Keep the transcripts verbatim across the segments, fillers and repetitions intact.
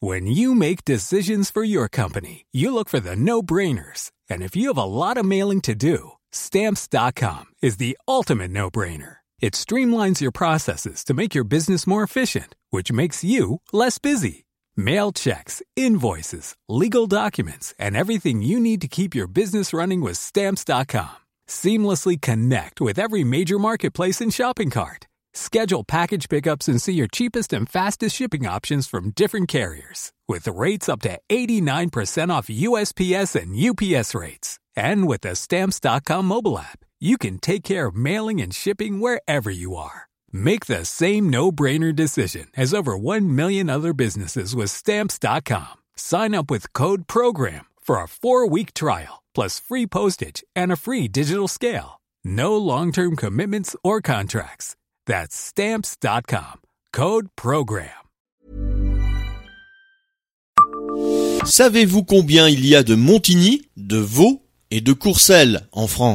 When you make decisions for your company, you look for the no-brainers. And if you have a lot of mailing to do, Stamps dot com is the ultimate no-brainer. It streamlines your processes to make your business more efficient, which makes you less busy. Mail checks, invoices, legal documents, and everything you need to keep your business running with Stamps dot com. Seamlessly connect with every major marketplace and shopping cart. Schedule package pickups and see your cheapest and fastest shipping options from different carriers. With rates up to eighty-nine percent off U S P S and U P S rates. And with the Stamps dot com mobile app, you can take care of mailing and shipping wherever you are. Make the same no-brainer decision as over one million other businesses with Stamps dot com. Sign up with code PROGRAM for a four-week trial, plus free postage and a free digital scale. No long-term commitments or contracts. That's Stamps dot com. Code PROGRAM. Savez-vous combien il y a de Montigny, de Vaud et de Courcelles en France ?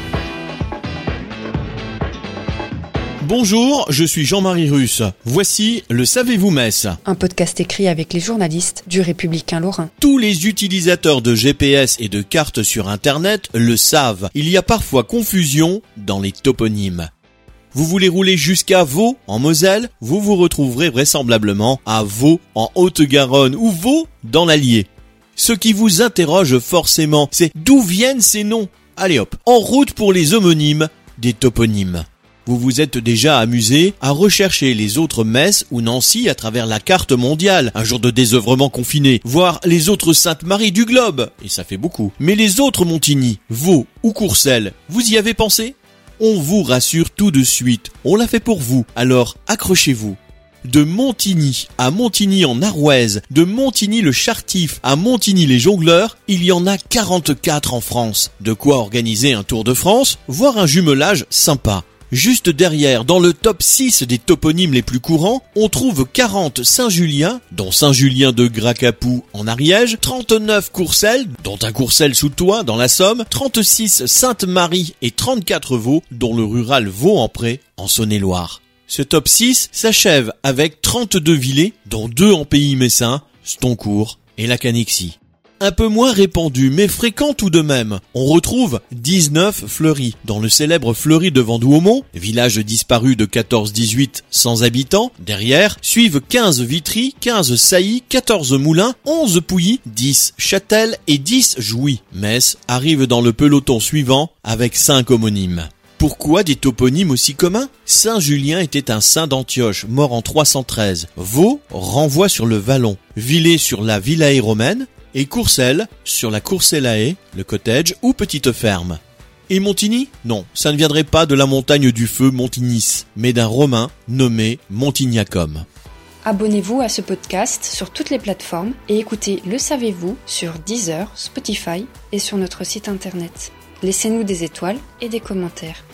Bonjour, je suis Jean-Marie Russe. Voici le Savez-vous Metz ? Un podcast écrit avec les journalistes du Républicain Lorrain. Tous les utilisateurs de G P S et de cartes sur Internet le savent. Il y a parfois confusion dans les toponymes. Vous voulez rouler jusqu'à Vaud, en Moselle, vous vous retrouverez vraisemblablement à Vaud, en Haute-Garonne, ou Vaud, dans l'Allier. Ce qui vous interroge forcément, c'est d'où viennent ces noms ? Allez hop, en route pour les homonymes des toponymes. Vous vous êtes déjà amusé à rechercher les autres Metz ou Nancy à travers la carte mondiale, un jour de désœuvrement confiné, voir les autres Sainte-Marie du globe, et ça fait beaucoup. Mais les autres Montigny, Vaud ou Courcelles, vous y avez pensé ? On vous rassure tout de suite, on l'a fait pour vous, alors accrochez-vous. De Montigny à Montigny en Arrouaise, de Montigny-le-Chartif à Montigny-les-Jongleurs, il y en a quarante-quatre en France. De quoi organiser un tour de France, voire un jumelage sympa. Juste derrière, dans le top six des toponymes les plus courants, on trouve quarante Saint-Julien, dont Saint-Julien de Gracapou en Ariège, trente-neuf Courcelles, dont un Courcelles sous toit dans la Somme, trente-six Sainte-Marie et trente-quatre Vaud, dont le rural Vaux-en-Pré en Saône-et-Loire. Ce top six s'achève avec trente-deux Villers, dont deux en Pays Messin, Stoncourt et la Canixie. Un peu moins répandu, mais fréquent tout de même. On retrouve dix-neuf Fleury, dans le célèbre Fleury de Vendouaumont, village disparu de quatorze dix-huit sans habitants. Derrière, suivent quinze Vitry, quinze Sailly, quatorze Moulins, onze Pouilly, dix Châtel et dix Jouy. Metz arrive dans le peloton suivant avec cinq homonymes. Pourquoi des toponymes aussi communs ? Saint-Julien était un saint d'Antioche, mort en trois cent treize. Vaud renvoie sur le Vallon. Villers sur la Villae romaine. Et Courcelles, sur la Courcellae, le cottage ou petite ferme. Et Montigny ? Non, ça ne viendrait pas de la montagne du feu Montignis, mais d'un Romain nommé Montignacum. Abonnez-vous à ce podcast sur toutes les plateformes et écoutez Le Savez-vous sur Deezer, Spotify et sur notre site internet. Laissez-nous des étoiles et des commentaires.